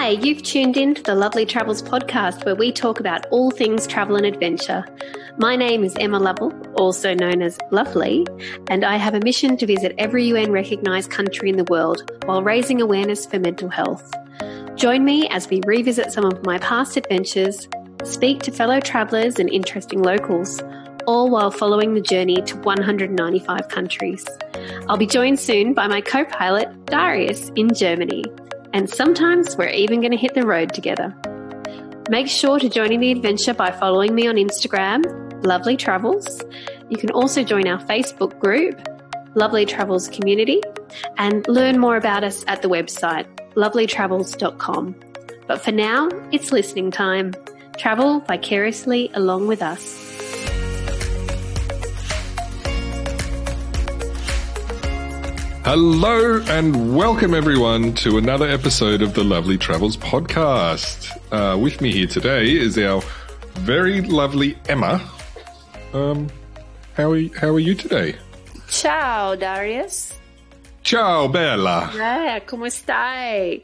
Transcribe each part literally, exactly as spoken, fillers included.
Hi, you've tuned in to the Lovely Travels podcast where we talk about all things travel and adventure. My name is Emma Lovell, also known as Lovely, and I have a mission to visit every U N recognised country in the world while raising awareness for mental health. Join me as we revisit some of my past adventures, speak to fellow travellers and interesting locals, all while following the journey to one hundred ninety-five countries. I'll be joined soon by my co-pilot, Darius, in Germany. And sometimes we're even going to hit the road together. Make sure to join in the adventure by following me on Instagram, Lovely Travels. You can also join our Facebook group, Lovely Travels Community, and learn more about us at the website, lovely travels dot com. But for now, it's listening time. Travel vicariously along with us. Hello and welcome everyone to another episode of the Lovely Travels podcast. Uh, with me here today is our very lovely Emma. Um, how are you, how are you today? Ciao, Darius. Ciao, Bella. Yeah, ¿cómo stai?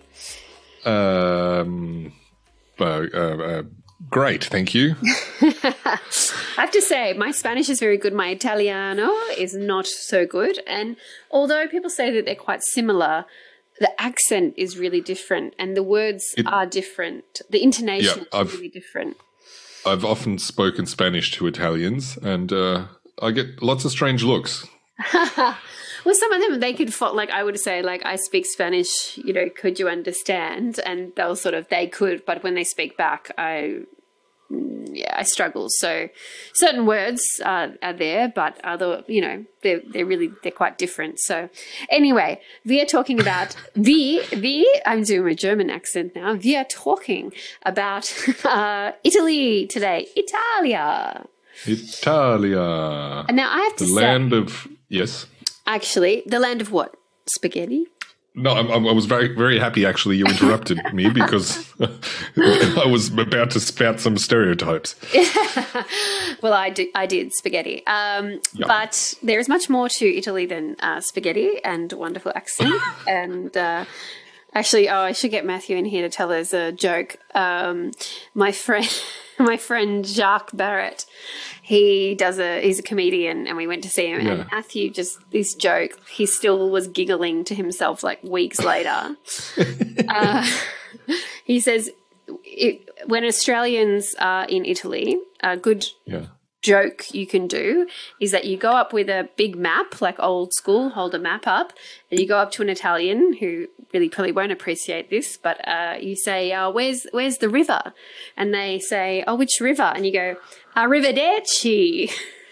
Um, uh, uh, uh, great, thank you. I have to say, my Spanish is very good. My Italiano is not so good. And although people say that they're quite similar, the accent is really different and the words it, are different. The intonation yeah, is I've, really different. I've often spoken Spanish to Italians and uh, I get lots of strange looks. Well, some of them, they could, like, I would say, like, I speak Spanish, you know, could you understand? And they'll sort of, they could, but when they speak back, I, yeah, I struggle. So certain words uh, are there, but other, you know, they're, they're really, they're quite different. So anyway, we are talking about, we, we, I'm doing a German accent now. We are talking about uh, Italy today. Italia. Italia. And now I have to the say. The land of, yes. Actually, the land of what? Spaghetti? No, I, I was very, very happy, actually, you interrupted me because I was about to spout some stereotypes. Well, I, do, I did spaghetti. Um, yeah. But there is much more to Italy than uh, spaghetti and wonderful accent. and uh, actually, oh, I should get Matthew in here to tell us a joke. Um, my friend... My friend Jacques Barrett, he does a, he's a comedian and we went to see him yeah. and Matthew just, this joke, he still was giggling to himself like weeks later. uh, he says, it, when Australians are in Italy, a good yeah. joke you can do is that you go up with a big map, like old school, hold a map up, and you go up to an Italian who really probably won't appreciate this, but uh, you say, uh, where's where's the river? And they say, oh, which river? And you go, Arrivederci.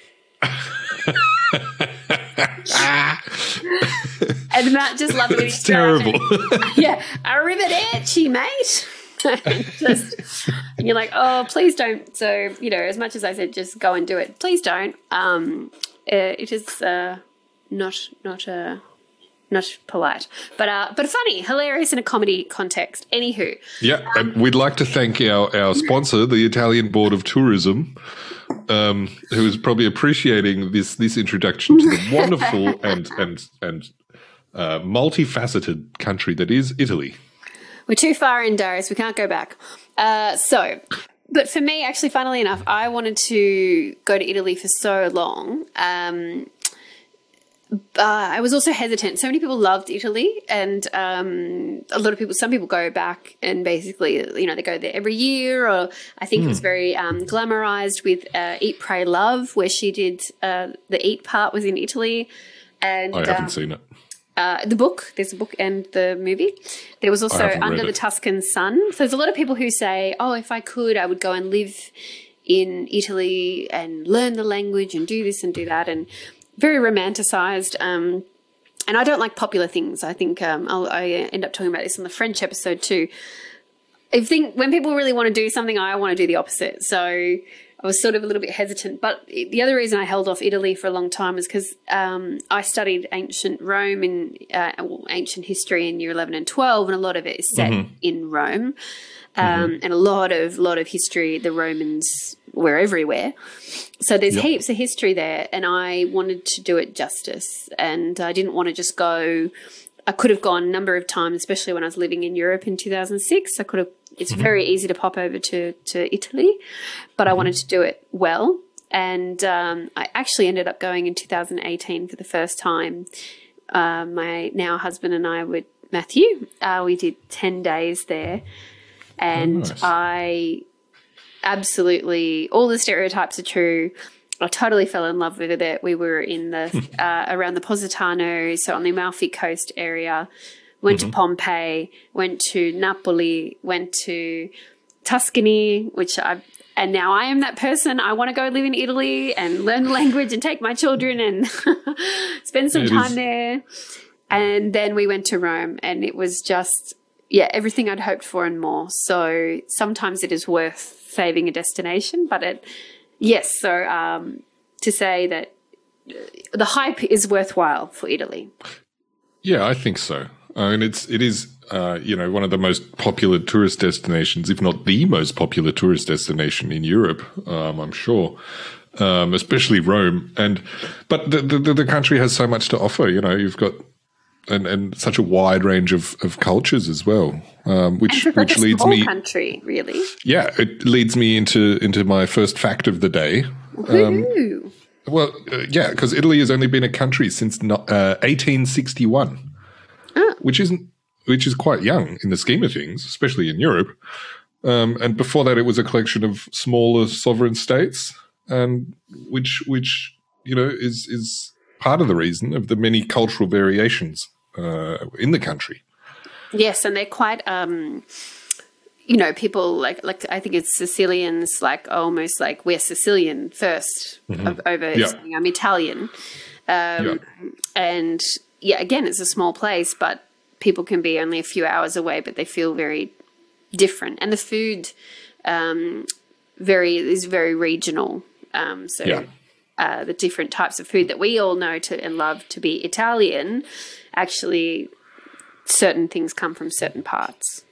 And Matt just loved it. It's terrible. Yeah, Arrivederci, mate. just, and you're like, oh, please don't. So, you know, as much as I said, just go and do it. Please don't. Um, uh, it is uh, not not uh, not polite, but uh, but funny, hilarious in a comedy context. Anywho, yeah, um, and we'd like to thank our our sponsor, the Italian Board of Tourism, um, who is probably appreciating this this introduction to the wonderful and and and uh, multifaceted country that is Italy. We're too far in, Darius. We can't go back. Uh, so, but for me, actually, funnily enough, I wanted to go to Italy for so long. Um, uh, I was also hesitant. So many people loved Italy, and um, a lot of people, some people go back and basically, you know, they go there every year. Or I think mm. it was very um, glamorized with uh, Eat, Pray, Love, where she did uh, the Eat part was in Italy. And I haven't um, seen it. Uh, the book, there's a book and the movie. There was also Under the Tuscan Sun. So there's a lot of people who say, oh, if I could, I would go and live in Italy and learn the language and do this and do that, and very romanticized. Um, and I don't like popular things. I think um, I'll, I end up talking about this on the French episode too. I think when people really want to do something, I want to do the opposite. So I was sort of a little bit hesitant. But the other reason I held off Italy for a long time is because um, I studied ancient Rome and uh, well, ancient history in year eleven and twelve, and a lot of it is set mm-hmm. in Rome. Um, mm-hmm. And a lot of lot of history, the Romans were everywhere. So there's yep. heaps of history there, and I wanted to do it justice. And I didn't want to just go I could have gone a number of times, especially when I was living in Europe in two thousand six. I could have. It's mm-hmm. very easy to pop over to to Italy, but mm-hmm. I wanted to do it well. And um, I actually ended up going in two thousand eighteen for the first time. Uh, my now husband and I with Matthew, uh, we did ten days there. And oh, nice. I absolutely, all the stereotypes are true. I totally fell in love with it. We were in the, uh, around the Positano, so on the Amalfi Coast area, went mm-hmm. to Pompeii, went to Napoli, went to Tuscany, which I and now I am that person. I want to go live in Italy and learn the language and take my children and spend some it time is. there. And then we went to Rome, and it was just, yeah, everything I'd hoped for and more. So sometimes it is worth saving a destination, but it, yes. So um, to say that the hype is worthwhile for Italy. Yeah, I think so. I mean, it's it is uh, you know, one of the most popular tourist destinations, if not the most popular tourist destination in Europe. Um, I'm sure, um, especially Rome. And but the, the the country has so much to offer. You know, you've got and, and such a wide range of, of cultures as well, um, which and which like leads a small me country really. Yeah, it leads me into into my first fact of the day. Um, well, uh, yeah, because Italy has only been a country since no, uh, eighteen sixty-one. Oh. Which isn't, which is quite young in the scheme of things, especially in Europe. Um, and before that, it was a collection of smaller sovereign states, and which, which you know, is is part of the reason of the many cultural variations uh, in the country. Yes, and they're quite, um, you know, people like like I think it's Sicilians, like almost like we're Sicilian first mm-hmm. of, over yeah. saying I'm Italian, um, yeah. and. Yeah, again, it's a small place, but people can be only a few hours away, but they feel very different. And the food um, very is very regional. Um, so yeah. uh, the different types of food that we all know to and love to be Italian, actually certain things come from certain parts.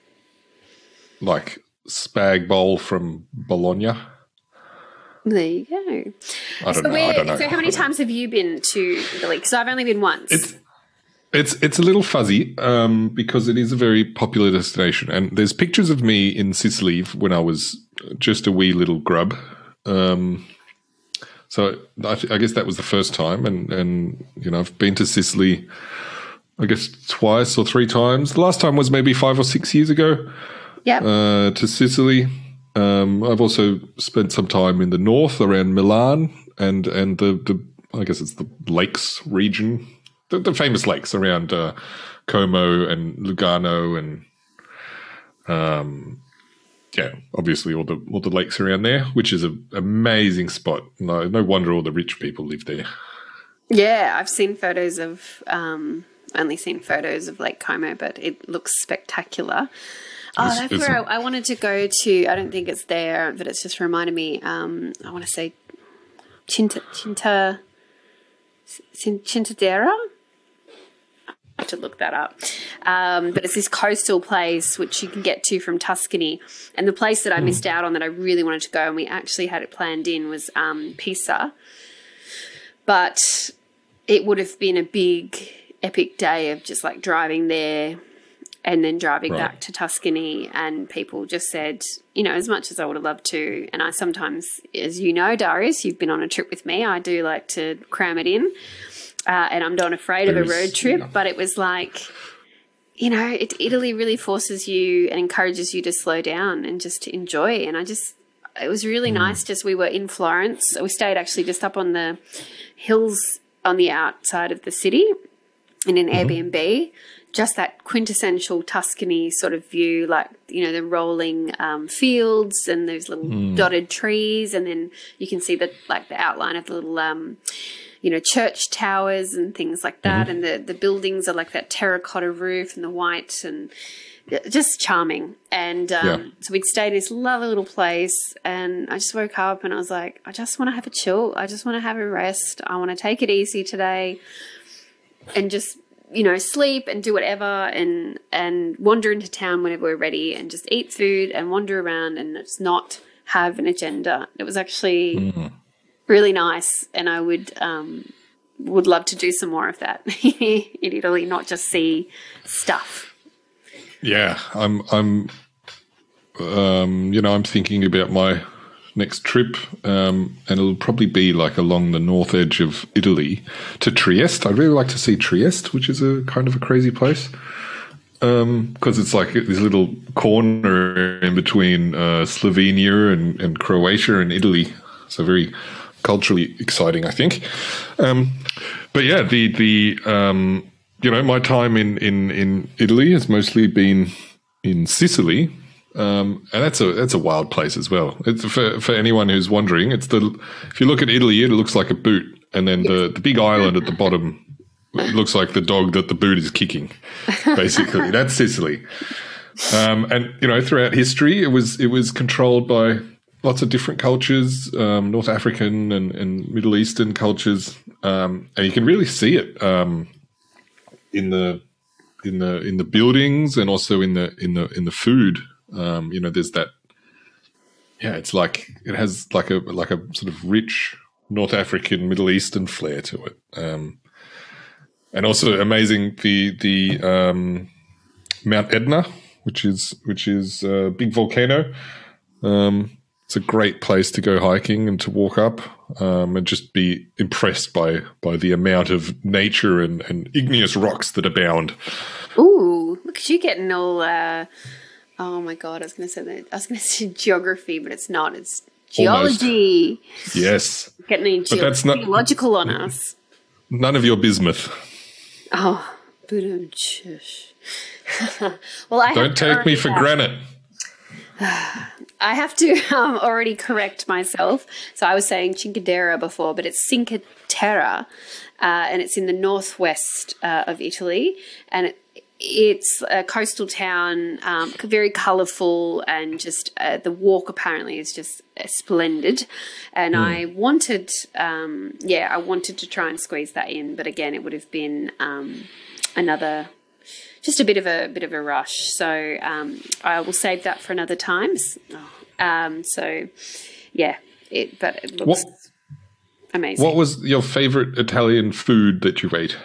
Like spag bowl from Bologna. There you go. I don't so know. I don't know. So how many times have you been to Italy? Because I've only been once. It's it's it's a little fuzzy um, because it is a very popular destination, and there's pictures of me in Sicily when I was just a wee little grub. Um, so I, th- I guess that was the first time, and and you know I've been to Sicily, I guess twice or three times. The last time was maybe five or six years ago. Yeah. Uh, to Sicily. Um, I've also spent some time in the north around Milan and and the, the I guess it's the lakes region, the, the famous lakes around uh, Como and Lugano and um, yeah, obviously all the all the lakes around there, which is an amazing spot. No, no wonder all the rich people live there. Yeah, I've seen photos of um, only seen photos of Lake Como, but it looks spectacular. Oh, It's- that's it's- where I, I wanted to go to. I don't think it's there, but it's just reminded me. Um, I want to say Cinta, Cinta, Cin- Cintadera. I have to look that up. Um, but it's this coastal place which you can get to from Tuscany. And the place that I missed out on that I really wanted to go, and we actually had it planned in, was um, Pisa. But it would have been a big, epic day of just like driving there and then driving Right. back to Tuscany, and people just said, you know, as much as I would have loved to, and I sometimes, as you know, Darius, you've been on a trip with me, I do like to cram it in, uh, and I'm not afraid of a There's- road trip, yeah. but it was like, you know, it, Italy really forces you and encourages you to slow down and just to enjoy, and I just, it was really nice, just we were in Florence, so we stayed actually just up on the hills on the outside of the city in an Airbnb, just that quintessential Tuscany sort of view, like, you know, the rolling um, fields and those little dotted trees, and then you can see the like the outline of the little, um, you know, church towers and things like that, and the, the buildings are like that terracotta roof and the white, and just charming. And um, Yeah. so we'd stayed in this lovely little place, and I just woke up and I was like, I just want to have a chill. I just want to have a rest. I want to take it easy today and just, you know, sleep and do whatever, and and wander into town whenever we're ready, and just eat food and wander around and just not have an agenda. It was actually really nice, and I would um, would love to do some more of that in Italy, not just see stuff. Yeah, I'm, I'm, um, you know, I'm thinking about my next trip, um, and it'll probably be like along the north edge of Italy to Trieste. I'd really like to see Trieste, which is a kind of a crazy place, because um, it's like this little corner in between uh, Slovenia and, and Croatia and Italy. So very culturally exciting, I think. Um, but yeah, the the um, you know, my time in, in, in Italy has mostly been in Sicily. Um, and that's a that's a wild place as well. It's for for anyone who's wondering. It's the if you look at Italy, it looks like a boot, and then the, the big island at the bottom looks like the dog that the boot is kicking. Basically, that's Sicily. Um, and you know, throughout history, it was it was controlled by lots of different cultures, um, North African and, and Middle Eastern cultures, um, and you can really see it um, in the in the in the buildings and also in the in the in the food. Um, you know, there's that. Yeah, it's like it has like a like a sort of rich North African, Middle Eastern flair to it, um, and also amazing the the um, Mount Etna, which is which is a big volcano. Um, it's a great place to go hiking and to walk up, um, and just be impressed by by the amount of nature and, and igneous rocks that abound. Ooh, look at you getting all. Uh Oh my God! I was going to say that. I was going to say geography, but it's not. It's geology. Almost. Yes, getting ge- that's not, geological on us. None of your bismuth. Oh, well, I don't take me for granite. I have to um, already correct myself. So I was saying Cinque Terre before, but it's Cinque Terre, uh, and it's in the northwest uh, of Italy, and it. It's a coastal town, um, very colourful, and just uh, the walk apparently is just uh, splendid. And mm. I wanted, um, yeah, I wanted to try and squeeze that in, but again, it would have been um, another, just a bit of a bit of a rush. So um, I will save that for another time. Um, so yeah, it but it looks what, amazing. What was your favourite Italian food that you ate?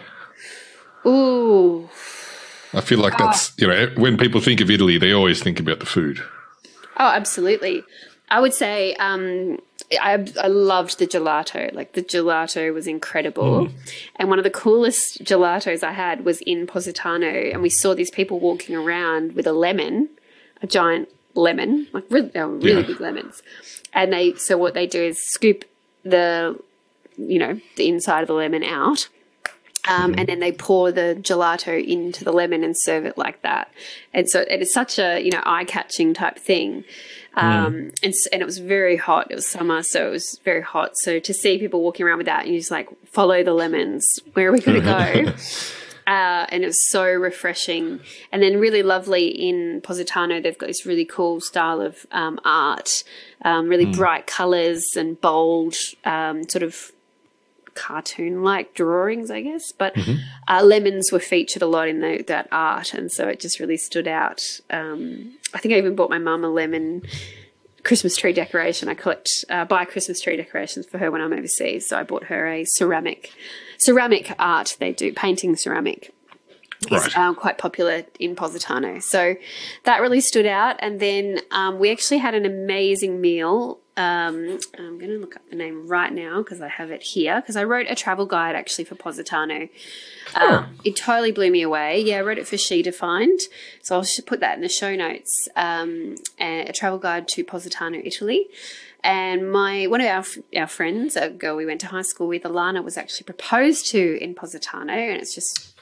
Ooh. I feel like that's, you know, when people think of Italy, they always think about the food. Oh, absolutely. I would say um, I, I loved the gelato. Like the gelato was incredible. Mm. And one of the coolest gelatos I had was in Positano. And we saw these people walking around with a lemon, a giant lemon, like really, they were really yeah. big lemons. And they, so what they do is scoop the, you know, the inside of the lemon out. Um, mm-hmm. And then they pour the gelato into the lemon and serve it like that. And so it is such a, you know, eye-catching type thing. Um, mm. and, and it was very hot. It was summer, so it was very hot. So to see people walking around with that and you just like, follow the lemons, where are we going to go? uh, and it was so refreshing. And then really lovely in Positano, they've got this really cool style of um, art, um, really mm. bright colours and bold um, sort of cartoon-like drawings, I guess, but mm-hmm. uh, lemons were featured a lot in the, that art, and so it just really stood out. Um, I think I even bought my mum a lemon Christmas tree decoration. I collect, uh, buy Christmas tree decorations for her when I'm overseas, so I bought her a ceramic, ceramic art. They do painting ceramic. Right. Is um, quite popular in Positano, so that really stood out. And then um, we actually had an amazing meal. Um, I'm going to look up the name right now because I have it here, because I wrote a travel guide actually for Positano. Um, oh. It totally blew me away. Yeah, I wrote it for She to Find, so I'll put that in the show notes. Um, a, a travel guide to Positano, Italy. And my one of our our friends, a girl we went to high school with, Alana, was actually proposed to in Positano, and it's just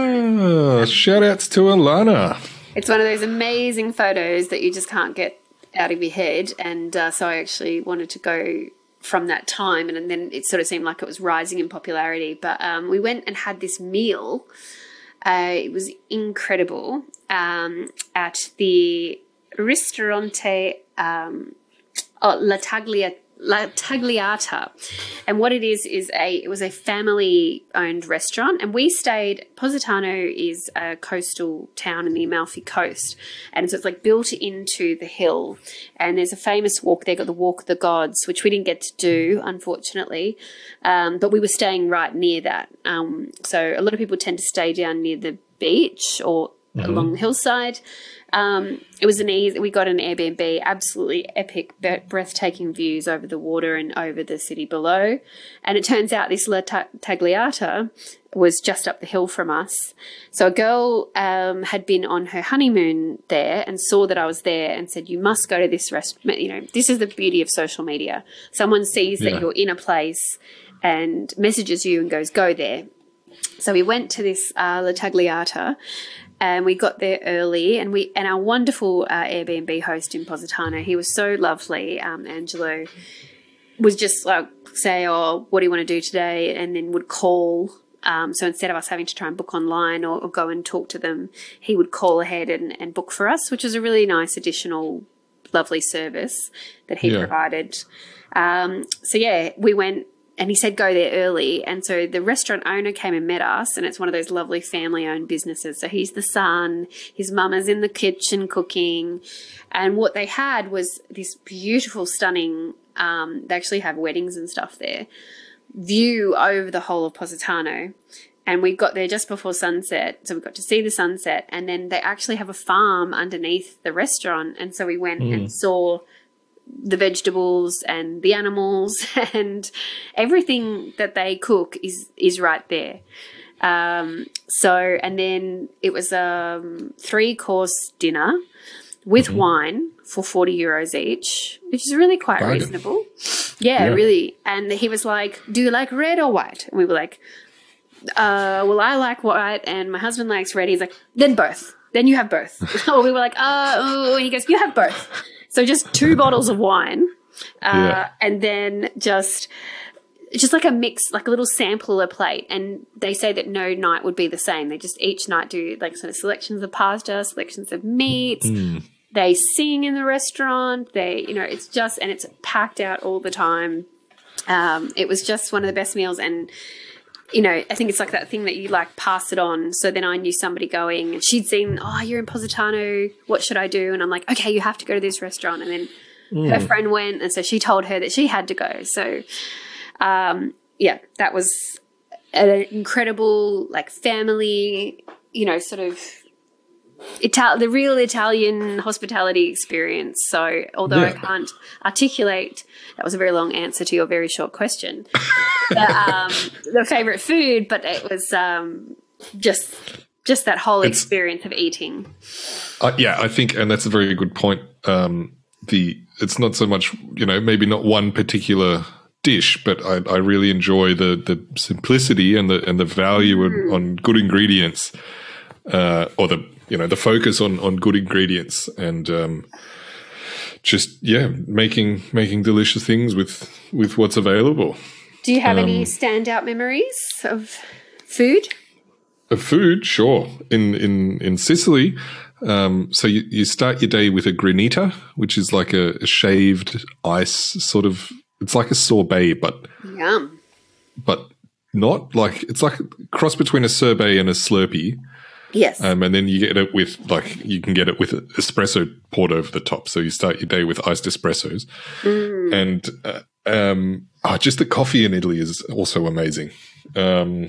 oh, shout outs to Alana. It's one of those amazing photos that you just can't get out of your head, and uh, so I actually wanted to go from that time, and, and then it sort of seemed like it was rising in popularity. But um, we went and had this meal. Uh, it was incredible um, at the Ristorante. Um, Oh, La Taglia, La Tagliata, and what it is is a it was a family-owned restaurant, and we stayed. Positano is a coastal town in the Amalfi Coast, and so it's like built into the hill. And there's a famous walk there, got the Walk of the Gods, which we didn't get to do, unfortunately, um, but we were staying right near that. Um, so a lot of people tend to stay down near the beach or mm-hmm. along the hillside. Um, it was an easy, we got an Airbnb, absolutely epic, breathtaking views over the water and over the city below. And it turns out this La Tagliata was just up the hill from us. So a girl um, had been on her honeymoon there and saw that I was there and said, you must go to this restaurant. You know, this is the beauty of social media. Someone sees yeah. that you're in a place and messages you and goes, go there. So we went to this uh, La Tagliata. And we got there early, and we and our wonderful uh, Airbnb host in Positano, he was so lovely. Um, Angelo was just like say, "Oh, what do you want to do today?" and then would call. Um, so instead of us having to try and book online or, or go and talk to them, he would call ahead and, and book for us, which was a really nice additional, lovely service that he yeah. provided. Um, so yeah, we went. And he said, go there early. And so the restaurant owner came and met us, and it's one of those lovely family-owned businesses. So he's the son, his mum is in the kitchen cooking. And what they had was this beautiful, stunning, um, they actually have weddings and stuff there, view over the whole of Positano. And we got there just before sunset, so we got to see the sunset. And then they actually have a farm underneath the restaurant. And so we went mm. and saw the vegetables and the animals, and everything that they cook is is right there. Um, so, and then it was a um, three-course dinner with mm-hmm. wine for forty euros each, which is really quite Bargain. reasonable. Yeah, yeah, really. And he was like, do you like red or white? And we were like, uh, well, I like white and my husband likes red. He's like, then both. Then you have both. So we were like, uh, oh, he goes, you have both. So just two bottles of wine, uh, yeah. and then just just like a mix, like a little sampler plate. And they say that no night would be the same. They just each night do like sort of selections of pasta, selections of meats. Mm. They sing in the restaurant. They, you know, it's just, and it's packed out all the time. Um, it was just one of the best meals. And, you know, I think it's like that thing that you like pass it on. So then I knew somebody going, and she'd seen, oh, you're in Positano, what should I do? And I'm like, okay, you have to go to this restaurant. And then mm. her friend went, and so she told her that she had to go. So, um, yeah, that was an incredible, like, family, you know, sort of Ital- the real Italian hospitality experience. So although yeah. I can't articulate, that was a very long answer to your very short question, the, um, the favourite food, but it was um, just just that whole it's, experience of eating. Uh, yeah, I think, and that's a very good point. Um, the it's not so much, you know, maybe not one particular dish, but I, I really enjoy the the simplicity and the and the value mm. on, on good ingredients, uh, or the you know the focus on on good ingredients and um, just yeah making making delicious things with with what's available. Do you have um, any standout memories of food? Of food, sure. In in in Sicily, um, so you, you start your day with a granita, which is like a, a shaved ice sort of. It's like a sorbet, but yum. But not like it's like a cross between a sorbet and a Slurpee. Yes. Um, and then you get it with like you can get it with espresso poured over the top. So you start your day with iced espressos, mm. and uh, um, oh, just the coffee in Italy is also amazing. Um,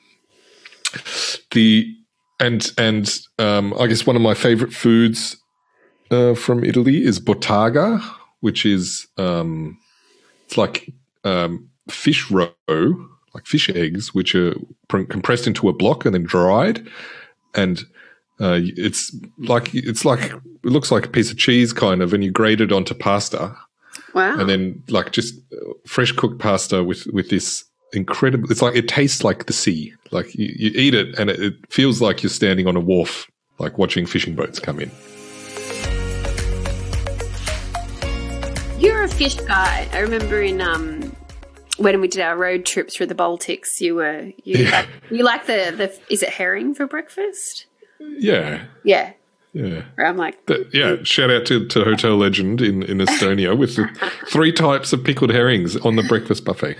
the and and um, I guess one of my favorite foods uh, from Italy is bottaga, which is um, it's like um, fish roe, like fish eggs, which are pr- compressed into a block and then dried. And uh, it's like it's like it looks like a piece of cheese kind of, and you grate it onto pasta. Wow! And then like just fresh cooked pasta with with this incredible. It's like it tastes like the sea. Like you, you eat it, and it, it feels like you're standing on a wharf, like watching fishing boats come in. You're a fish guy. I remember in um. when we did our road trip through the Baltics, you were you yeah. like you like the, the is it herring for breakfast? Yeah, yeah. Yeah. Where I'm like, But, yeah, shout out to, to Hotel Legend in, in Estonia with the three types of pickled herrings on the breakfast buffet.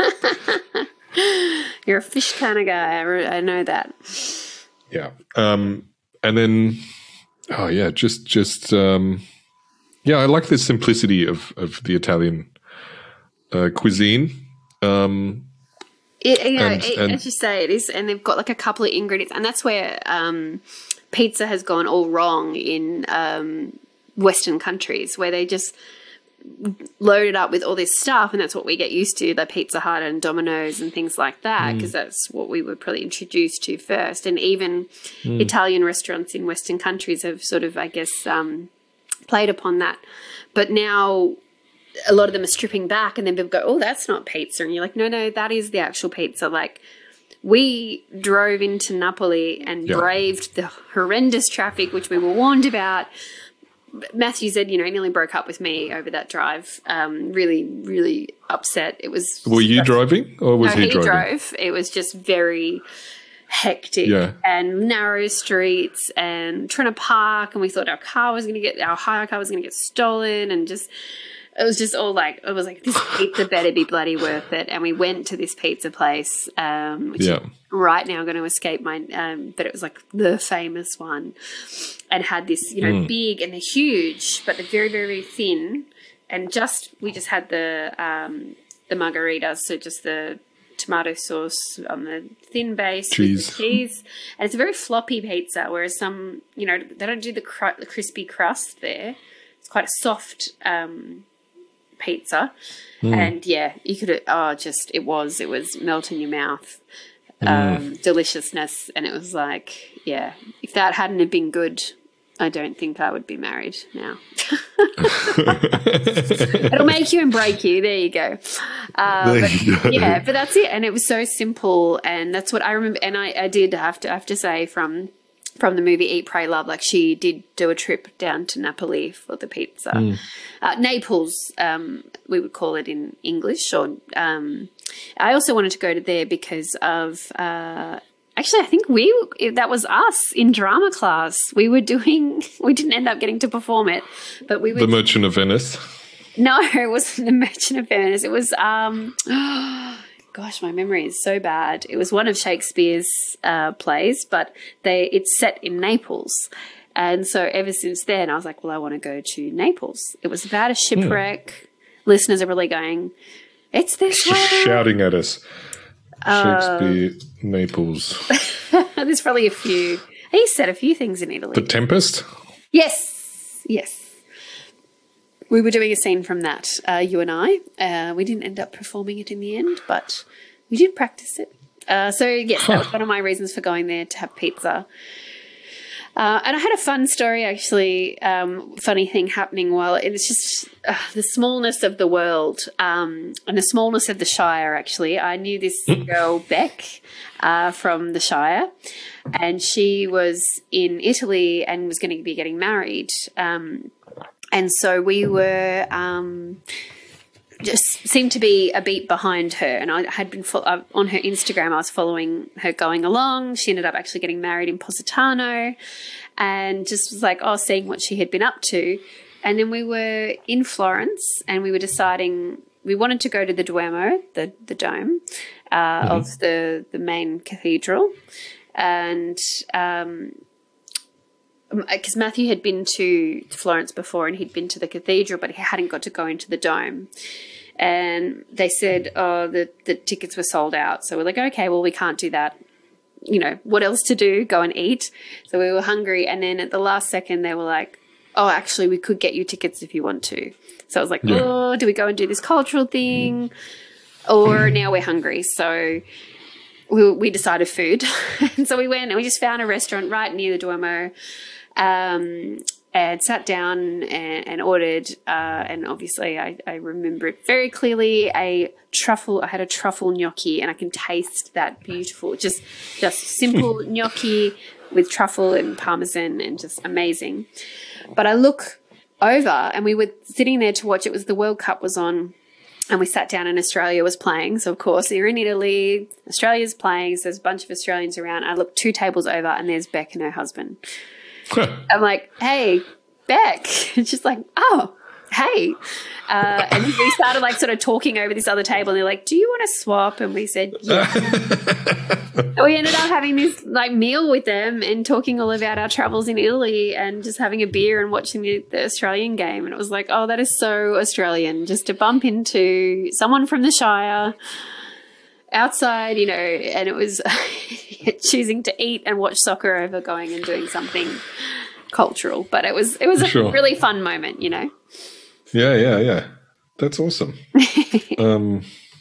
you're a fish kind of guy. I, re- I know that. Yeah. Um, and then, oh, yeah, just, just um, yeah, I like the simplicity of, of the Italian uh, cuisine. Um, it, you know, and, it, and, as you say, it is, and they've got like a couple of ingredients, and that's where um, pizza has gone all wrong in um, Western countries, where they just load it up with all this stuff, and that's what we get used to, the Pizza Hut and Domino's and things like that, because mm. that's what we were probably introduced to first. And even mm. Italian restaurants in Western countries have sort of, I guess, um, played upon that. But now a lot of them are stripping back, and then people go, oh, that's not pizza. And you're like, no, no, that is the actual pizza. Like, we drove into Napoli and yeah. braved the horrendous traffic, which we were warned about. Matthew said, you know, he nearly broke up with me over that drive. Um, really, really upset. It was. Were you driving, or was no, he, he driving? drove. It was just very hectic yeah. and narrow streets, and trying to park. And we thought our car was going to get our hire car was going to get stolen, and just it was just all like it was like this pizza better be bloody worth it. And we went to this pizza place, um, which yeah. is right now going to escape my, um, but it was like the famous one. And had this, you know, mm. big, and they're huge, but they're very, very, very thin. And just we just had the um, the margaritas, so just the tomato sauce on the thin base cheese. with the cheese, and it's a very floppy pizza. Whereas some, you know, they don't do the, cr- the crispy crust there. It's quite a soft um, pizza, mm. and yeah, you could oh, just it was it was melt in your mouth. Um, mm. Deliciousness, and it was like, yeah, if that hadn't have been good, I don't think I would be married now. It'll make you and break you. There you go. Uh, there but, you go. Yeah, but that's it. And it was so simple, and that's what I remember. And I, I did have to I have to say from from the movie Eat, Pray, Love, like she did do a trip down to Napoli for the pizza. Mm. Uh, Naples, um, we would call it in English, or. Um, I also wanted to go to there because of, uh, actually, I think we, that was us in drama class. We were doing, we didn't end up getting to perform it, but we were. The Merchant of Venice. No, it wasn't The Merchant of Venice. It was, um, gosh, my memory is so bad. It was one of Shakespeare's uh, plays, but they it's set in Naples. And so ever since then, I was like, well, I want to go to Naples. It was about a shipwreck. Hmm. Listeners are really going, it's this Just way. Shouting at us. Shakespeare, uh, Naples. There's probably a few. He said a few things in Italy. The Tempest? Yes. Yes. We were doing a scene from that, uh, you and I. Uh, we didn't end up performing it in the end, but we did practice it. Uh, so, yes, that was one of my reasons for going there, to have pizza. Uh, and I had a fun story, actually, um, funny thing happening while it's just uh, the smallness of the world um, and the smallness of the Shire, actually. I knew this girl, Beck, uh, from the Shire, and she was in Italy and was going to be getting married. Um, and so we were um, just seemed to be a beat behind her. And I had been fo- uh, on her Instagram, I was following her going along. She ended up actually getting married in Positano, and just was like, oh, seeing what she had been up to. And then we were in Florence, and we were deciding we wanted to go to the Duomo, the, the dome uh, mm-hmm. of the, the main cathedral. And um, because Matthew had been to Florence before, and he'd been to the cathedral, but he hadn't got to go into the dome. And they said, oh, the, the tickets were sold out. So we're like, okay, well, we can't do that. You know, what else to do? Go and eat. So we were hungry. And then at the last second, they were like, oh, actually, we could get you tickets if you want to. So I was like, yeah. oh, do we go and do this cultural thing? Or now we're hungry. So we, we decided food. And so we went and we just found a restaurant right near the Duomo. Um, and sat down and, and ordered, uh, and obviously I, I remember it very clearly, a truffle, I had a truffle gnocchi, and I can taste that beautiful, just just simple gnocchi with truffle and parmesan, and just amazing. But I look over, and we were sitting there to watch, it was the World Cup was on, and we sat down and Australia was playing. So, of course, you're in Italy, Australia's playing, so there's a bunch of Australians around. I look two tables over, and there's Beck and her husband. I'm like, hey, Beck. And she's like, oh, hey. Uh, and we started like sort of talking over this other table, and they're like, do you want to swap? And we said, yeah. And we ended up having this like meal with them and talking all about our travels in Italy and just having a beer and watching the, the Australian game. And it was like, oh, that is so Australian, just to bump into someone from the Shire outside, you know, and it was choosing to eat and watch soccer over going and doing something cultural. But it was, it was a sure. really fun moment, you know. Yeah, yeah, yeah. That's awesome. um,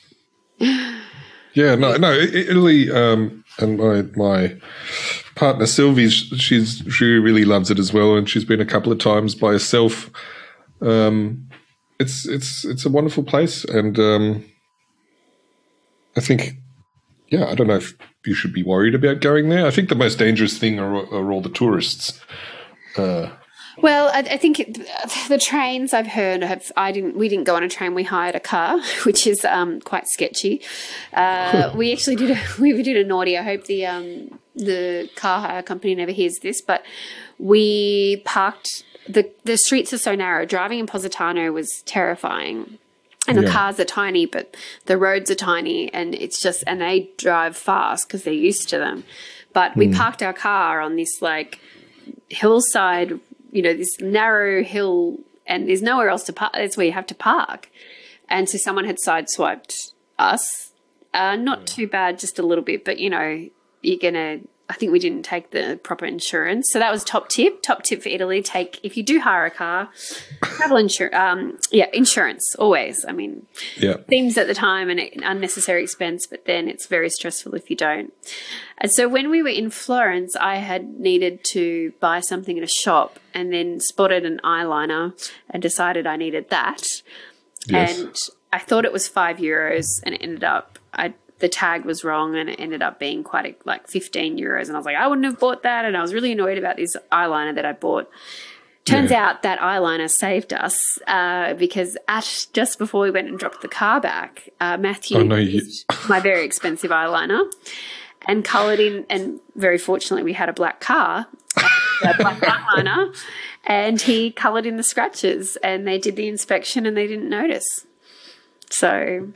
yeah, no, no. Italy, um, and my my partner Sylvie, she's she really loves it as well, and she's been a couple of times by herself. Um, it's it's it's a wonderful place, and um, I think, yeah, I don't know if you should be worried about going there. I think the most dangerous thing are, are all the tourists. Uh, Well, I, I think it, the trains I've heard have. I didn't. We didn't go on a train. We hired a car, which is um, quite sketchy. Uh, we actually did. A, we did a naughty. I hope the um, the car hire company never hears this, but we parked. the The streets are so narrow. Driving in Positano was terrifying, and the yeah. cars are tiny, but the roads are tiny, and it's just. And they drive fast because they're used to them. But we mm. parked our car on this like hillside. You know, this narrow hill, and there's nowhere else to park. That's where you have to park. And so someone had sideswiped us. Uh, not yeah. too bad, just a little bit. But, you know, you're going to – I think we didn't take the proper insurance. So that was top tip. Top tip for Italy, take – if you do hire a car, travel insurance. Um, yeah, insurance, always. I mean, yeah. seems at the time an unnecessary expense, but then it's very stressful if you don't. And so when we were in Florence, I had needed to buy something in a shop and then spotted an eyeliner and decided I needed that. Yes. And I thought it was five euros and it ended up, I, the tag was wrong and it ended up being quite a, like fifteen euros. And I was like, I wouldn't have bought that. And I was really annoyed about this eyeliner that I bought. Turns yeah. out that eyeliner saved us uh, because at just before we went and dropped the car back, uh, Matthew oh, no, you- used my very expensive eyeliner and coloured in, and very fortunately we had a black car, a black eyeliner, and he coloured in the scratches and they did the inspection and they didn't notice. So,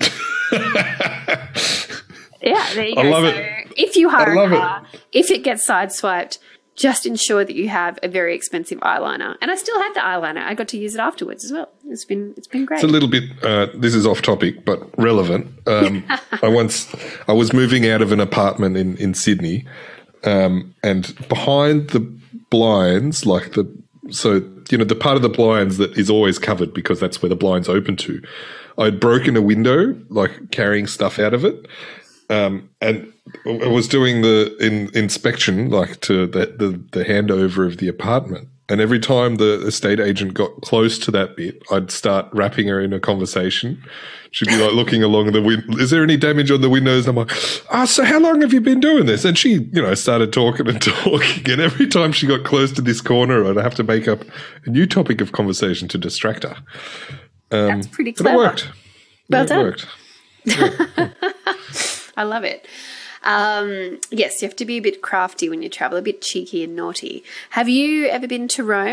yeah, there you go. I love so it. If you hire I a car, it. if it gets sideswiped, just ensure that you have a very expensive eyeliner. And I still have the eyeliner. I got to use it afterwards as well. It's been it's been great. It's a little bit. Uh, this is off topic, but relevant. Um, I once I was moving out of an apartment in in Sydney, um, and behind the blinds, like the so you know the part of the blinds that is always covered because that's where the blinds open to. I'd broken a window, like carrying stuff out of it. Um, and I was doing the in, inspection, like to the, the, the handover of the apartment. And every time the estate agent got close to that bit, I'd start wrapping her in a conversation. She'd be like looking along the window. Is there any damage on the windows? And I'm like, oh, so how long have you been doing this? And she, you know, started talking and talking. And every time she got close to this corner, I'd have to make up a new topic of conversation to distract her. Um, That's pretty clever. But it worked. Well yeah, done. It worked. Yeah. I love it. Um, yes, you have to be a bit crafty when you travel, a bit cheeky and naughty. Have you ever been to Rome?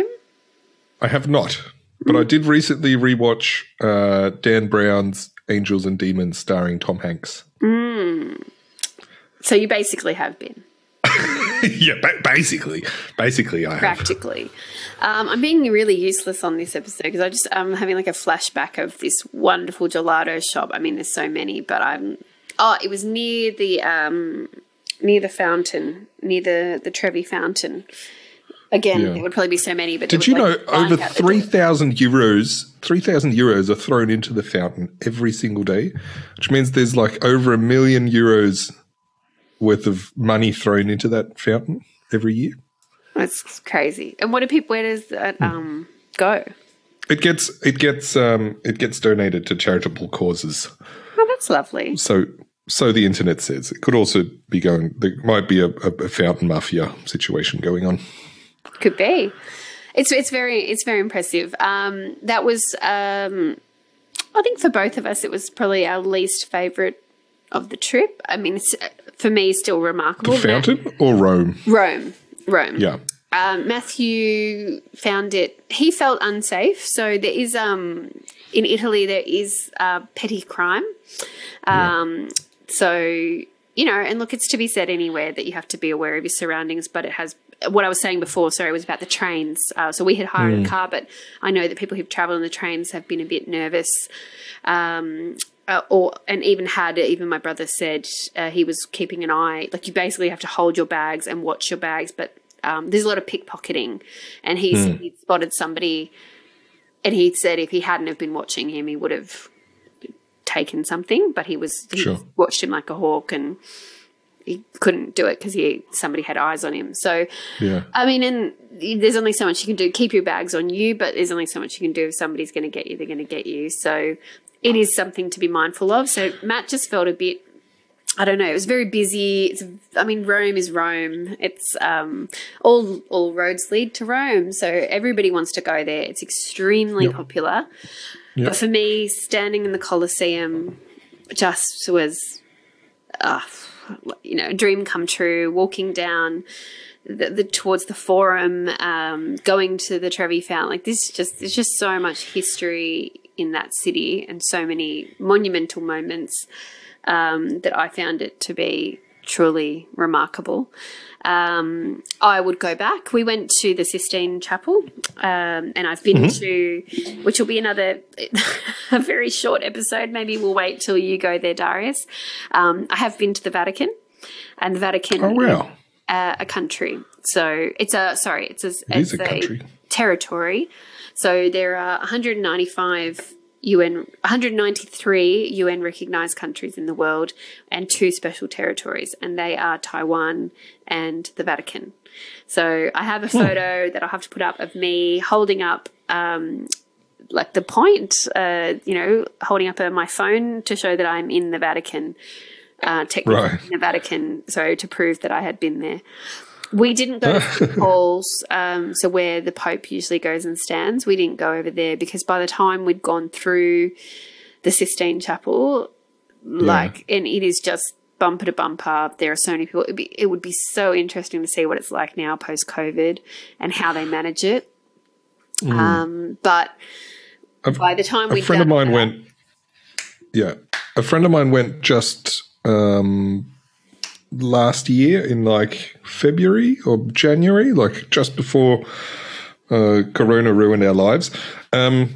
I have not, but mm. I did recently rewatch uh, Dan Brown's Angels and Demons starring Tom Hanks. Mm. So you basically have been. yeah, ba- basically. Basically, I Practically. have. Practically. Um, I'm being really useless on this episode because I just I'm having like a flashback of this wonderful gelato shop. I mean, there's so many, but I'm oh, it was near the um, near the fountain, near the the Trevi fountain. Again, yeah. It would probably be so many. But did you like know over three thousand euros? Three thousand euros are thrown into the fountain every single day, which means there's like over a million euros worth of money thrown into that fountain every year. That's crazy. And what do people? Where does that um, go? It gets it gets um, it gets donated to charitable causes. Oh, that's lovely. So, so the internet says it could also be going. There might be a, a, a fountain mafia situation going on. Could be. It's it's very it's very impressive. Um, that was um, I think for both of us, it was probably our least favourite of the trip. I mean, it's, for me, still remarkable. The fountain or Rome? Rome. Rome. Yeah. Um, Matthew found it, he felt unsafe. So there is, um, in Italy, there is uh, petty crime. Um, yeah. So, you know, and look, it's to be said anywhere that you have to be aware of your surroundings, but it has, what I was saying before, sorry, was about the trains. Uh, so we had hired mm. a car, but I know that people who've travelled on the trains have been a bit nervous. Um, uh, or and even had, even my brother said uh, he was keeping an eye, like you basically have to hold your bags and watch your bags, but Um, there's a lot of pickpocketing, and he mm. he spotted somebody, and he said if he hadn't have been watching him, he would have taken something. But he was he sure. watched him like a hawk, and he couldn't do it because he somebody had eyes on him. So, yeah, I mean, and there's only so much you can do. Keep your bags on you, but there's only so much you can do. If somebody's going to get you, they're going to get you. So, it is something to be mindful of. So Matt just felt a bit. I don't know. It was very busy. It's, I mean, Rome is Rome. It's um, all all roads lead to Rome, so everybody wants to go there. It's extremely yep. popular. Yep. But for me, standing in the Colosseum just was, uh, you know, a dream come true. Walking down the, the towards the Forum, um, going to the Trevi Fountain, like this, just there's just so much history in that city and so many monumental moments. Um, that I found it to be truly remarkable. Um, I would go back. We went to the Sistine Chapel, um, and I've been mm-hmm. to, which will be another a very short episode. Maybe we'll wait till you go there, Darius. Um, I have been to the Vatican, and the Vatican oh, wow. is uh, a country. So it's a sorry, it's a, it it's is a, a country. territory. So there are one hundred ninety-five. U N, one hundred ninety-three U N recognised countries in the world and two special territories, and they are Taiwan and the Vatican. So I have a photo hmm. that I'll have to put up of me holding up um, like the point, uh, you know, holding up uh, my phone to show that I'm in the Vatican, uh, technically right. in the Vatican, so to prove that I had been there. We didn't go to Saint Paul's, um, so where the Pope usually goes and stands. We didn't go over there because by the time we'd gone through the Sistine Chapel, like, yeah. and it is just bumper to bumper. There are so many people. It'd be, it would be so interesting to see what it's like now post-COVID and how they manage it. Mm. Um, but a, by the time we, a friend of mine that, went, yeah, a friend of mine went just. Um, last year in like February or January, like just before uh, Corona ruined our lives. Um,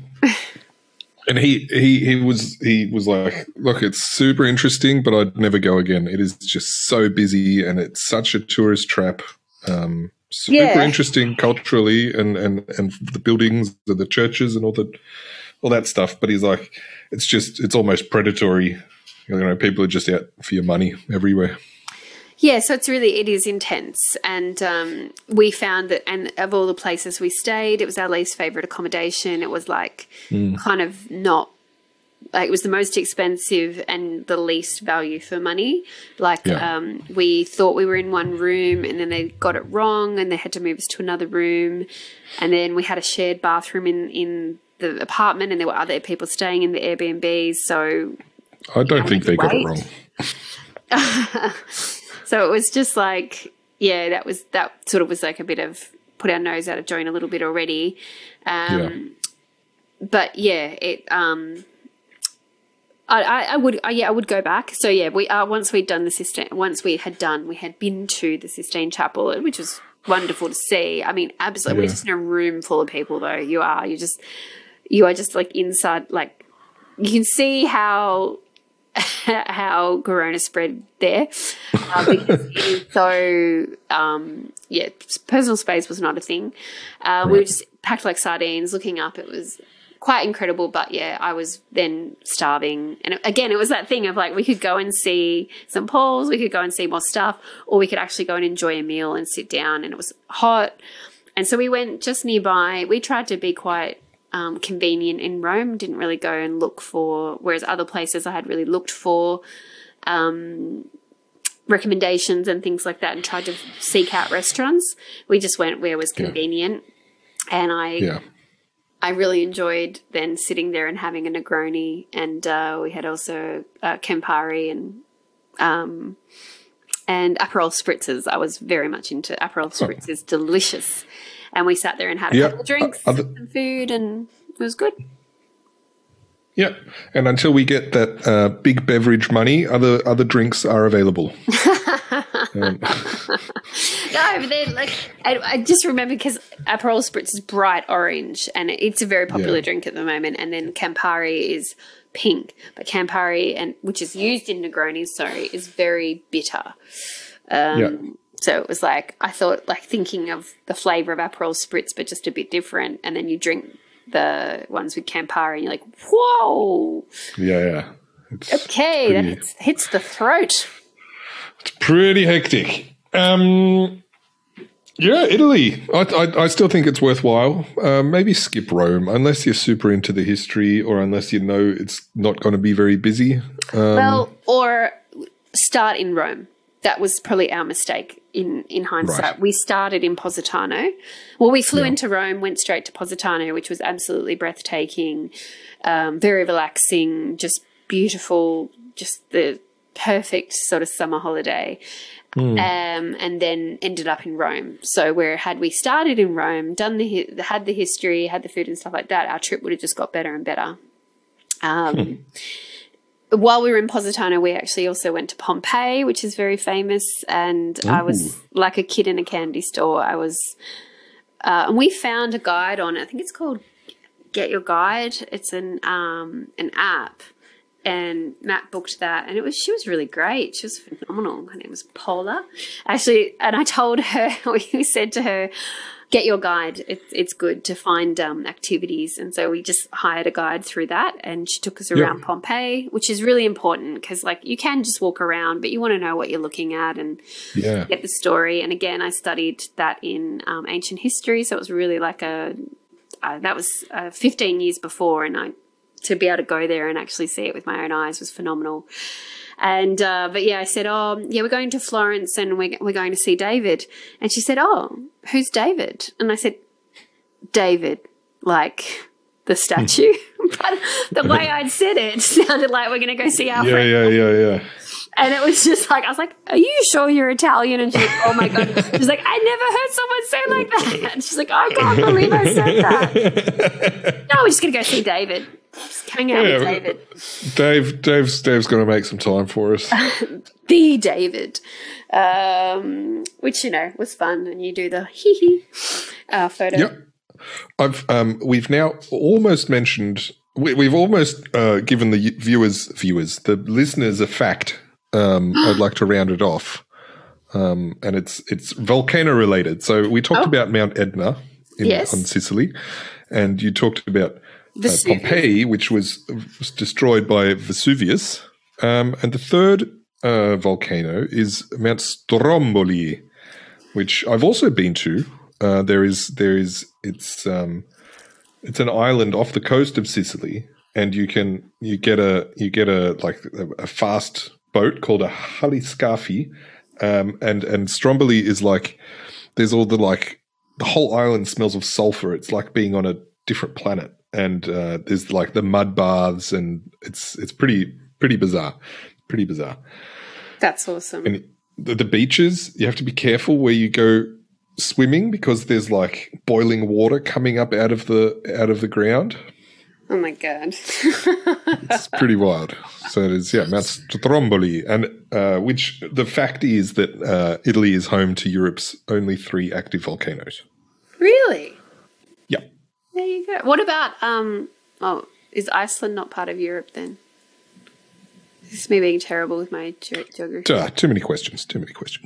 and he, he, he was, he was like, look, it's super interesting, but I'd never go again. It is just so busy and it's such a tourist trap. Um, super yeah. interesting culturally and, and, and the buildings and the churches and all the, all that stuff. But he's like, it's just, it's almost predatory. You know, people are just out for your money everywhere. Yeah, so it's really, it is intense. And um, we found that, and of all the places we stayed, it was our least favourite accommodation. It was like mm. kind of not, like it was the most expensive and the least value for money. Like yeah. um, we thought we were in one room and then they got it wrong and they had to move us to another room. And then we had a shared bathroom in, in the apartment and there were other people staying in the Airbnbs. So I don't think they got it wrong. So it was just like, yeah, that was that sort of was like a bit of put our nose out of joint a little bit already. Um, yeah. But yeah, it. Um, I, I, I would, I, yeah, I would go back. So yeah, we uh, once we'd done the Sistine, once we had done, we had been to the Sistine Chapel, which was wonderful to see. I mean, absolutely, yeah. We're just in a room full of people, though. You are, you just, you are just like inside, like you can see how. how Corona spread there uh, because it is so um, yeah personal space was not a thing. Uh, right. We were just packed like sardines looking up. It was quite incredible, but yeah, I was then starving, and again it was that thing of like we could go and see Saint Paul's, we could go and see more stuff, or we could actually go and enjoy a meal and sit down, and it was hot, and so we went just nearby. We tried to be quite Um, convenient in Rome, didn't really go and look for, whereas other places I had really looked for um, recommendations and things like that and tried to seek out restaurants. We just went where was convenient. Yeah. And I yeah. I really enjoyed then sitting there and having a Negroni, and uh, we had also uh, Campari and um, and Aperol spritzes. I was very much into Aperol spritzes, delicious. And we sat there and had a Yep. couple of drinks Uh, other- and food, and it was good. Yeah, and until we get that uh, big beverage money, other other drinks are available. um, No, but then like I, I just remember because Aperol Spritz is bright orange, and it's a very popular Yeah. drink at the moment. And then Campari is pink, but Campari, and which is used in Negronis, sorry, is very bitter. Um, Yeah. So it was like I thought, like thinking of the flavor of Aperol Spritz, but just a bit different. And then you drink the ones with Campari, and you're like, whoa, yeah, yeah. It's okay, that pretty- hits, hits the throat. It's pretty hectic. Um, yeah, Italy. I, I, I still think it's worthwhile. Uh, maybe skip Rome, unless you're super into the history or unless you know it's not going to be very busy. Um, Well, or start in Rome. That was probably our mistake in, in hindsight. Right. We started in Positano. Well, we flew Yeah. into Rome, went straight to Positano, which was absolutely breathtaking, um, very relaxing, just beautiful, just the perfect sort of summer holiday. Um, and then ended up in Rome. So where had we started in Rome, done the hi- had the history, had the food and stuff like that, our trip would have just got better and better. Um, While we were in Positano, we actually also went to Pompeii, which is very famous. And I was like a kid in a candy store. I was, uh, and we found a guide on it. I think it's called Get Your Guide. It's an um, an app. And Matt booked that, and it was she was really great. She was phenomenal. Her name was Paula, actually. And I told her, we said to her, "Get your guide. It's it's good to find um, activities." And so we just hired a guide through that, and she took us around Yep. Pompeii, which is really important because like you can just walk around, but you want to know what you're looking at and yeah. get the story. And again, I studied that in um, ancient history, so it was really like a uh, that was uh, fifteen years before, and I. To be able to go there and actually see it with my own eyes was phenomenal. And, uh, but yeah, I said, oh, yeah, we're going to Florence and we're, we're going to see David. And she said, oh, who's David? And I said, David, like the statue. But the way I'd said it sounded like we're going to go see our Yeah, friend. yeah, yeah, yeah. And it was just like, I was like, are you sure you're Italian? And she's like, oh my God. She's like, I never heard someone say like that. And she's like, I can't believe I said that. No, we're just going to go see David. Just hang out Yeah, with David. Dave, Dave's, Dave's going to make some time for us. The David. Um, which, you know, was fun. And you do the hee hee uh, photo. Yep. I've um, we've now almost mentioned we, we've almost uh, given the viewers viewers the listeners a fact. Um, I'd like to round it off, um, and it's it's volcano related. So we talked Oh. about Mount Etna in, Yes. on Sicily, and you talked about uh, Vesuvius. Pompeii, which was, was destroyed by Vesuvius, um, and the third uh, volcano is Mount Stromboli, which I've also been to. Uh, there is there is it's um, it's an island off the coast of Sicily, and you can you get a you get a like a, a fast boat called a haliscafi, um, and and Stromboli is like there's all the like the whole island smells of sulfur. It's like being on a different planet, and uh, there's like the mud baths, and it's it's pretty pretty bizarre, pretty bizarre. That's awesome. And the, the beaches, you have to be careful where you go swimming because there's like boiling water coming up out of the out of the ground. Oh my God. It's pretty wild. So it is, yeah, Mount Stromboli, and uh, which the fact is that uh, Italy is home to Europe's only three active volcanoes. Really? Yeah, There you go. What about, um, oh, is Iceland not part of Europe then? This is me being terrible with my ge- geography. uh, too many questions. Too many questions.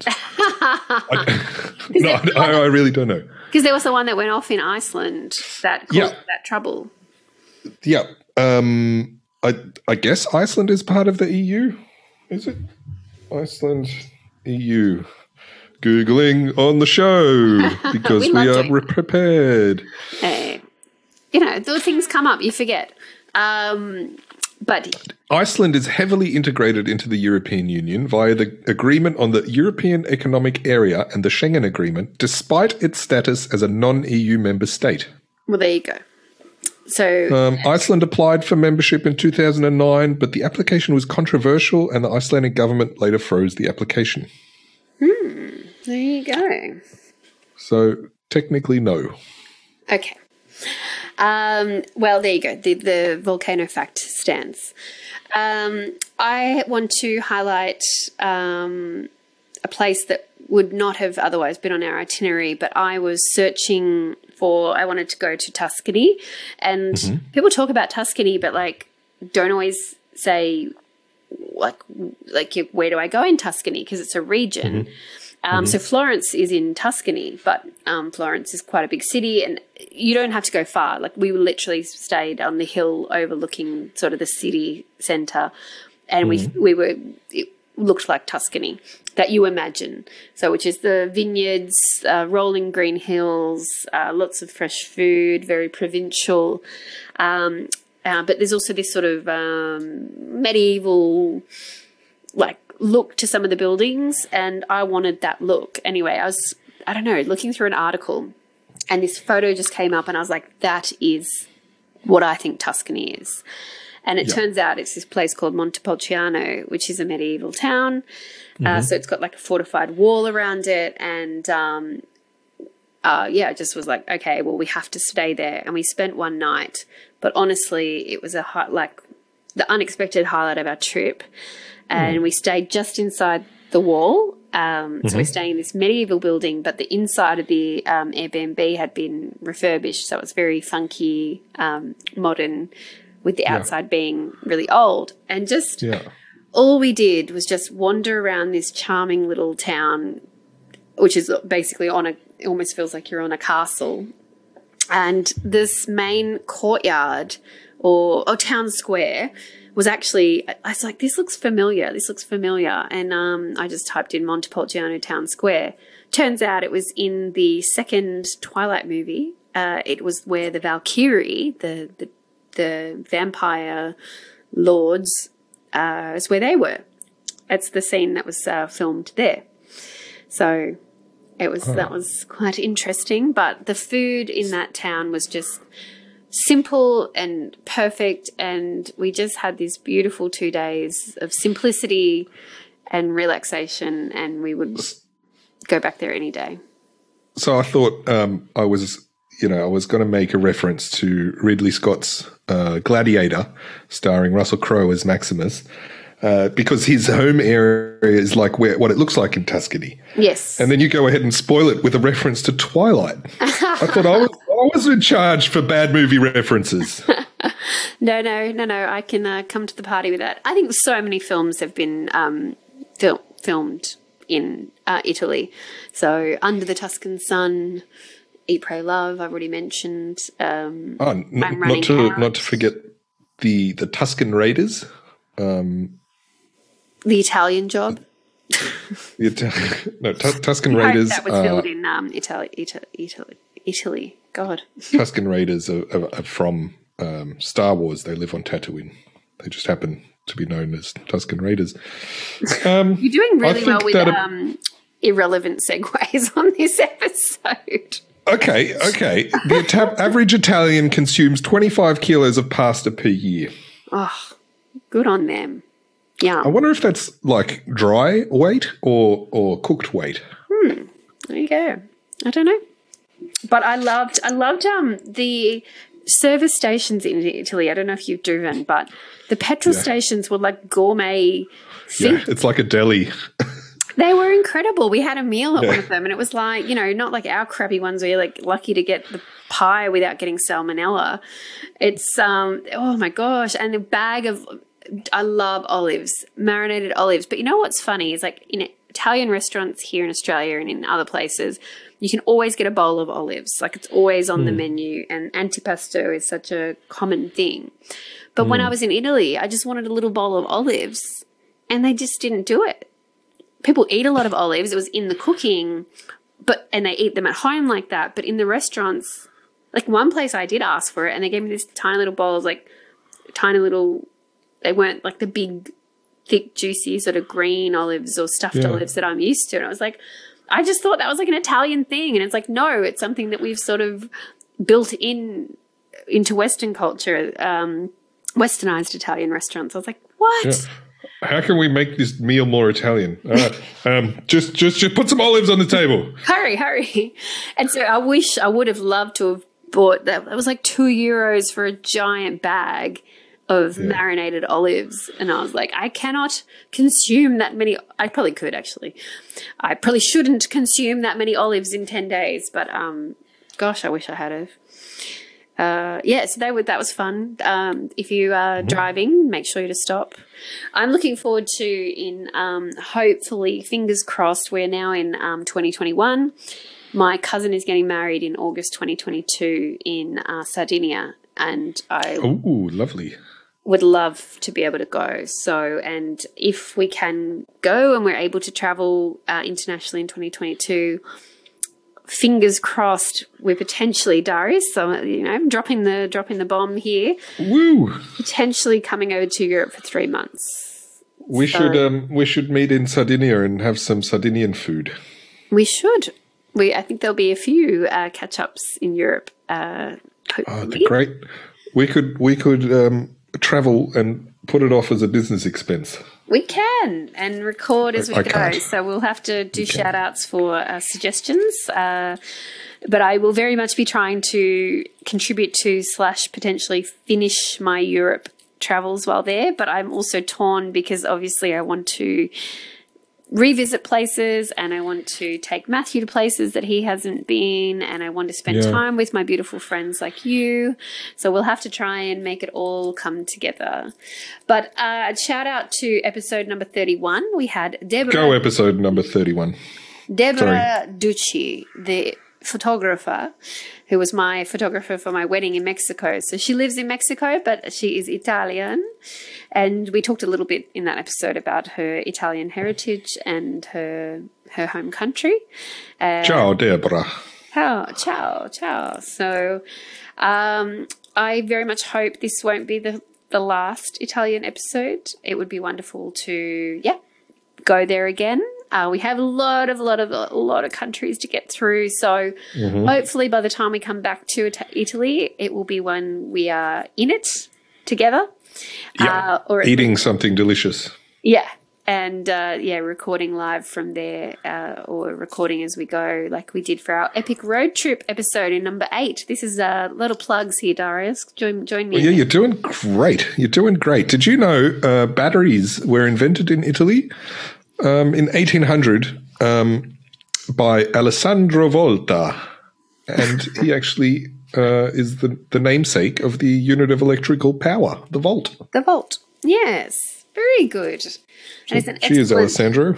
I, no, I, I, I really don't know. Because there was the one that went off in Iceland that caused Yeah. that trouble. Yeah, um, I I guess Iceland is part of the E U. Is it Iceland E U? Googling on the show because We we, love are doing re- prepared. Hey, you know, the things come up, you forget. Um, but Iceland is heavily integrated into the European Union via the Agreement on the European Economic Area and the Schengen Agreement, despite its status as a non-E U member state. well, there you go. So Um, Iceland applied for membership in two thousand nine, but the application was controversial and the Icelandic government later froze the application. There you go. So technically, no. Okay. Um, well, there you go. The, the volcano fact stands. Um, I want to highlight um, a place that would not have otherwise been on our itinerary, but I was searching for, I wanted to go to Tuscany. And mm-hmm. people talk about Tuscany, but like don't always say like, like where do I go in Tuscany? Because it's a region. Mm-hmm. Um, mm-hmm. So Florence is in Tuscany, but um, Florence is quite a big city and you don't have to go far. Like we literally stayed on the hill overlooking sort of the city centre and mm-hmm. we we were, it looked like Tuscany that you imagine. So which is the vineyards, uh, rolling green hills, uh, lots of fresh food, very provincial. Um, uh, but there's also this sort of um, medieval, like, look to some of the buildings, and I wanted that look. Anyway, I was, I don't know, looking through an article and this photo just came up and I was like, that is what I think Tuscany is. And it yeah. turns out it's this place called Montepulciano, which is a medieval town. Mm-hmm. Uh, so it's got like a fortified wall around it. And um, uh, yeah, it just was like, okay, well, we have to stay there. And we spent one night. But honestly, it was a high, like the unexpected highlight of our trip. And mm. we stayed just inside the wall. Um, mm-hmm. So we're staying in this medieval building, but the inside of the um, Airbnb had been refurbished. So it's very funky, um, modern, with the outside yeah. being really old. And just yeah. all we did was just wander around this charming little town, which is basically on a, it almost feels like you're on a castle. And this main courtyard or, or town square was actually, I was like, this looks familiar. This looks familiar. And um, I just typed in Montepulciano Town Square. Turns out it was in the second Twilight movie. Uh, it was where the Valkyrie, the the, the vampire lords, uh, is where they were. It's the scene that was uh, filmed there. So it was, oh. that was quite interesting. But the food in that town was just simple and perfect, and we just had these beautiful two days of simplicity and relaxation, and we would go back there any day. So I thought um, I was, you know, I was going to make a reference to Ridley Scott's uh, Gladiator, starring Russell Crowe as Maximus, uh, because his home area is like where what it looks like in Tuscany. Yes. And then you go ahead and spoil it with a reference to Twilight. I thought I was, I was in charge for bad movie references. no, no, no, no. I can uh, come to the party with that. I think so many films have been um, fil- filmed in uh, Italy. So Under the Tuscan Sun, Eat, Pray, Love, I've already mentioned. Um, oh, n- I'm not to out. not to forget the the Tuscan Raiders. Um, the Italian Job. the Ita- no, T- Tuscan Raiders. That was filmed uh, in um, Italy, Italy, Italy, Italy. God. Tuscan Raiders are, are, are from um, Star Wars. They live on Tatooine. They just happen to be known as Tuscan Raiders. Um, You're doing really well with um, irrelevant segues on this episode. Okay, okay. The Ita- average Italian consumes twenty-five kilos of pasta per year. Oh, good on them. Yeah. I wonder if that's like dry weight or or cooked weight. Hmm. There you go. I don't know. But I loved, I loved um the service stations in Italy. I don't know if you've driven, but the petrol yeah. stations were like gourmet. Yeah, it's like a deli. They were incredible. We had a meal at yeah. one of them, and it was like, you know, not like our crappy ones where you're like lucky to get the pie without getting salmonella. It's um oh my gosh, and a bag of, I love olives, marinated olives. But you know what's funny is like in Italian restaurants here in Australia and in other places, you can always get a bowl of olives. Like it's always on mm. the menu, and antipasto is such a common thing. But mm. when I was in Italy, I just wanted a little bowl of olives, and they just didn't do it. People eat a lot of olives. It was in the cooking, but and they eat them at home like that. But in the restaurants, like one place I did ask for it, and they gave me this tiny little bowl of like tiny little, they weren't like the big, thick, juicy sort of green olives or stuffed yeah. olives that I'm used to. And I was like, I just thought that was like an Italian thing. And it's like, no, it's something that we've sort of built in into Western culture, um, Westernized Italian restaurants. I was like, what? Yeah. How can we make this meal more Italian? All right. Um, just, just, just put some olives on the table. Hurry, hurry. And so I wish I would have loved to have bought that. It was like two euros for a giant bag of yeah. marinated olives. And I was like, I cannot consume that many. I probably could, actually. I probably shouldn't consume that many olives in ten days. But, um, gosh, I wish I had have. Uh, yeah, so that, would, that was fun. Um, if you are mm-hmm. driving, make sure you to stop. I'm looking forward to in um, hopefully, fingers crossed, we're now in um, twenty twenty-one. My cousin is getting married in August twenty twenty-two in uh, Sardinia, and I oh, lovely. would love to be able to go. So, and if we can go and we're able to travel uh, internationally in twenty twenty-two, fingers crossed, we're potentially, Darius, so, you know, dropping the dropping the bomb here. Woo! Potentially coming over to Europe for three months. We so, should um, we should meet in Sardinia and have some Sardinian food. We should. We I think there'll be a few uh, catch ups in Europe. Uh, oh, great! We could we could um, travel and put it off as a business expense. We can, and record as we I go. Can't. So we'll have to do shout outs for uh, suggestions. Uh, but I will very much be trying to contribute to slash potentially finish my Europe travels while there. But I'm also torn because obviously I want to revisit places and I want to take Matthew to places that he hasn't been, and I want to spend yeah. time with my beautiful friends like you. So we'll have to try and make it all come together. But uh, shout out to episode number thirty-one. We had Deborah. Go episode number thirty-one. Deborah Sorry. Ducci, the photographer, who was my photographer for my wedding in Mexico. So she lives in Mexico, but she is Italian. And we talked a little bit in that episode about her Italian heritage and her her home country. Uh, ciao, Deborah. Ciao, ciao, ciao. So um, I very much hope this won't be the, the last Italian episode. It would be wonderful to, yeah, go there again. Uh, we have a lot of, lot of, a lot of countries to get through. So mm-hmm. hopefully by the time we come back to Italy, it will be when we are in it together. Yeah, uh, or eating least, something delicious. Yeah, and uh, yeah, recording live from there uh, or recording as we go, like we did for our epic road trip episode in number eight. This is a uh, little plugs here, Darius. Join, join me. Well, yeah, you're doing great. You're doing great. Did you know uh, batteries were invented in Italy um, in eighteen hundred um, by Alessandro Volta, and he actually. Uh, is the, the namesake of the unit of electrical power, the volt. The volt, yes. Very good. So, and it's an cheers, Alessandro.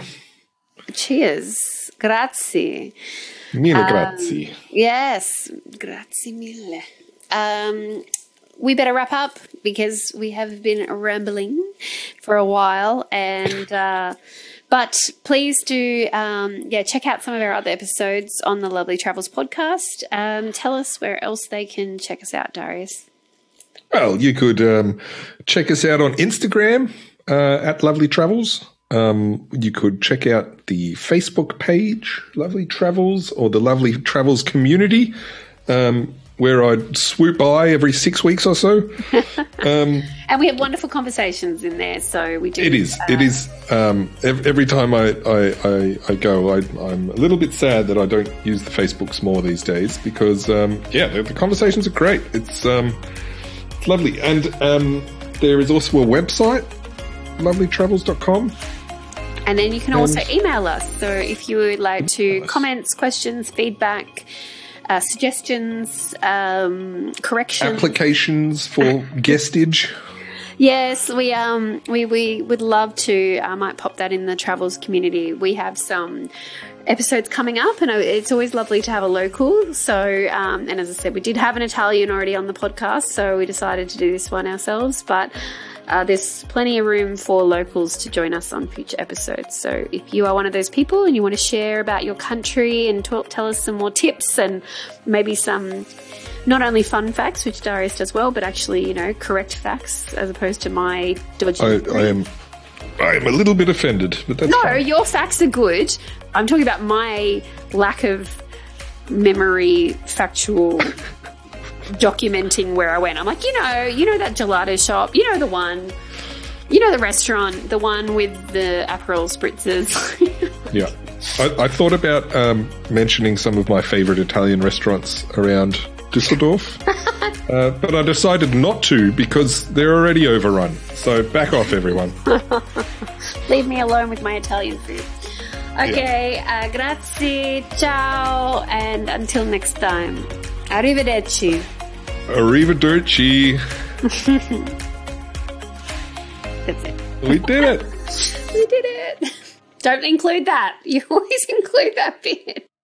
Cheers. Grazie. Mille um, grazie. Yes, grazie mille. Um, we better wrap up because we have been rambling for a while, and uh, but please do um, yeah check out some of our other episodes on the Lovely Travels podcast. Um, tell us where else they can check us out, Darius. Well, you could um, check us out on Instagram uh, at Lovely Travels. Um, you could check out the Facebook page, Lovely Travels, or the Lovely Travels community. Um, where I swoop by every six weeks or so. Um, and we have wonderful conversations in there, so we do. It is. Uh, it is. Um, every, every time I, I, I, I go, I, I'm a little bit sad that I don't use the Facebooks more these days because, um, yeah, the, the conversations are great. It's, um, it's lovely. And um, there is also a website, lovely travels dot com. And then you can and also email us. So if you would like to comments, questions, feedback, Uh, suggestions, um, corrections, applications for guestage. Yes, we um we we would love to. I might pop that in the travels community. We have some episodes coming up, and it's always lovely to have a local. So, um, and as I said, we did have an Italian already on the podcast, so we decided to do this one ourselves. But Uh, there's plenty of room for locals to join us on future episodes. So if you are one of those people and you want to share about your country and talk, tell us some more tips and maybe some not only fun facts, which Darius does well, but actually, you know, correct facts as opposed to my dodgy. I, I am I am a little bit offended, but that's No, fine. Your facts are good. I'm talking about my lack of memory, factual documenting where I went. I'm like, you know, you know that gelato shop, you know the one. You know the restaurant, the one with the Aperol spritzers. Yeah. I, I thought about um, mentioning some of my favourite Italian restaurants around Düsseldorf, uh, but I decided not to because they're already overrun. So back off, everyone. Leave me alone with my Italian food. Okay, yeah. uh, grazie, ciao, and until next time. Arrivederci. Arrivederci. That's it. We did it. We did it. Don't include that. You always include that bit.